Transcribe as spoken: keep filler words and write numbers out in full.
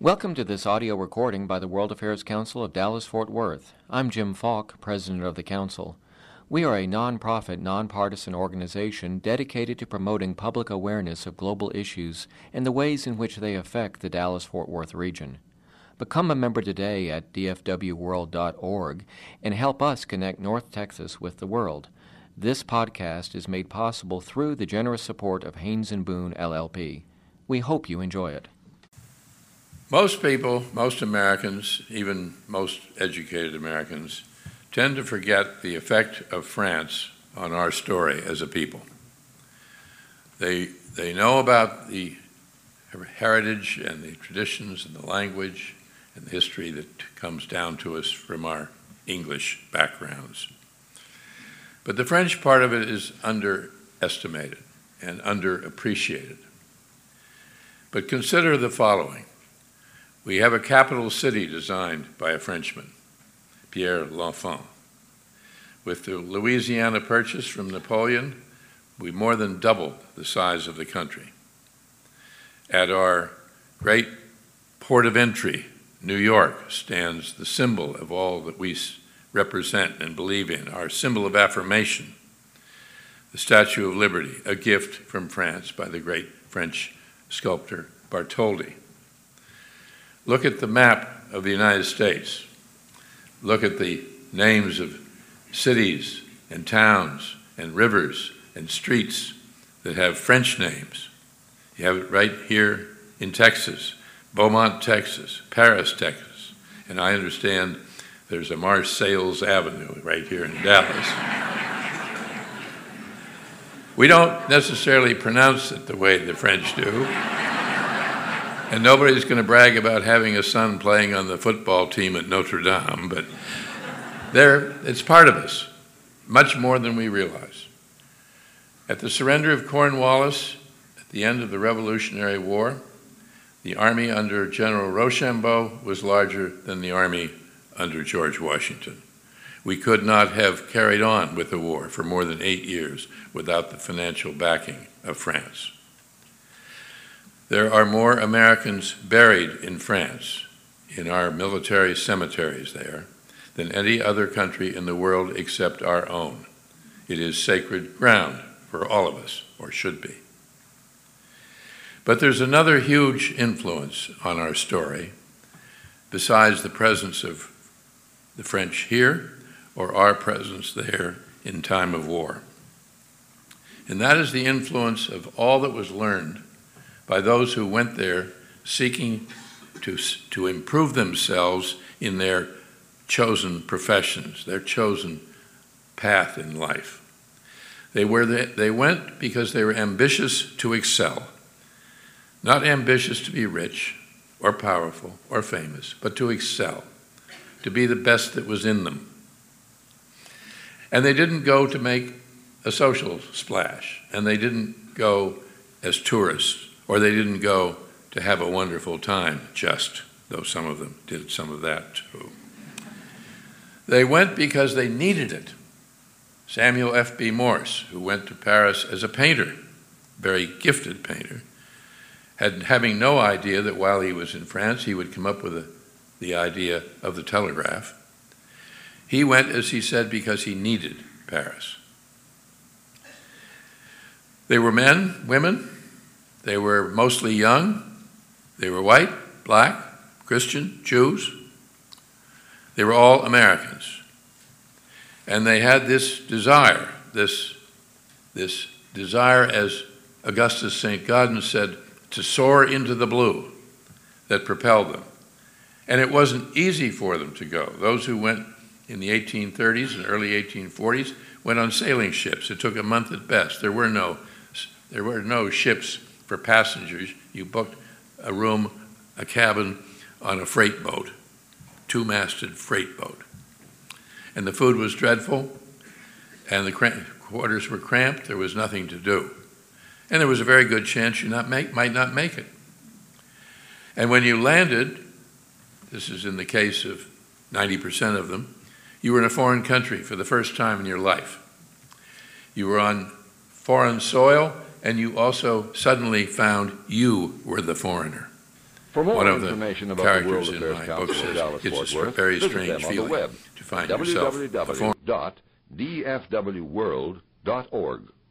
Welcome to this audio recording by the World Affairs Council of Dallas-Fort Worth. I'm Jim Falk, President of the Council. We are a nonprofit, nonpartisan organization dedicated to promoting public awareness of global issues and the ways in which they affect the Dallas-Fort Worth region. Become a member today at d f w world dot org and help us connect North Texas with the world. This podcast is made possible through the generous support of Haynes and Boone, L L P. We hope you enjoy it. Most people, most Americans, even most educated Americans, tend to forget the effect of France on our story as a people. They, they know about the heritage and the traditions and the language and the history that comes down to us from our English backgrounds. But the French part of it is underestimated and underappreciated. But consider the following. We have a capital city designed by a Frenchman, Pierre L'Enfant. With the Louisiana Purchase from Napoleon, we more than doubled the size of the country. At our great port of entry, New York, stands the symbol of all that we represent and believe in, our symbol of affirmation, the Statue of Liberty, a gift from France by the great French sculptor Bartholdi. Look at the map of the United States. Look at the names of cities and towns and rivers and streets that have French names. You have it right here in Texas, Beaumont, Texas, Paris, Texas, and I understand there's a Marseilles Avenue right here in Dallas. We don't necessarily pronounce it the way the French do. And nobody's going to brag about having a son playing on the football team at Notre Dame, but there, it's part of us, much more than we realize. At the surrender of Cornwallis, at the end of the Revolutionary War, the army under General Rochambeau was larger than the army under George Washington. We could not have carried on with the war for more than eight years without the financial backing of France. There are more Americans buried in France, in our military cemeteries there, than any other country in the world except our own. It is sacred ground for all of us, or should be. But there's another huge influence on our story, besides the presence of the French here, or our presence there in time of war. And that is the influence of all that was learned by those who went there seeking to, to improve themselves in their chosen professions, their chosen path in life. They, were the, they went because they were ambitious to excel, not ambitious to be rich or powerful or famous, but to excel, to be the best that was in them. And they didn't go to make a social splash, and they didn't go as tourists, or they didn't go to have a wonderful time just, though some of them did some of that too. They went because they needed it. Samuel F B Morse, who went to Paris as a painter, very gifted painter, had having no idea that while he was in France he would come up with a, the idea of the telegraph. He went, as he said, because he needed Paris. They were men, women. They were mostly young. They were white, black, Christian, Jews. They were all Americans. And they had this desire, this, this desire, as Augustus Saint Gaudens said, to soar into the blue that propelled them. And it wasn't easy for them to go. Those who went in the eighteen thirties and early eighteen forties went on sailing ships. It took a month at best. There were no, there were no ships for passengers. You booked a room, a cabin on a freight boat, two-masted freight boat. And the food was dreadful, and the quarters were cramped. There was nothing to do. And there was a very good chance you not make, might not make it. And when you landed, this is in the case of ninety percent of them, you were in a foreign country for the first time in your life. You were on foreign soil, and you also suddenly found you were the foreigner. For more one of the information about the World characters in Affairs my Council book of says Dallas it's a Fort str- Worth, very visit strange them on the feeling web, to find w yourself w w performing. dot d f w world dot org.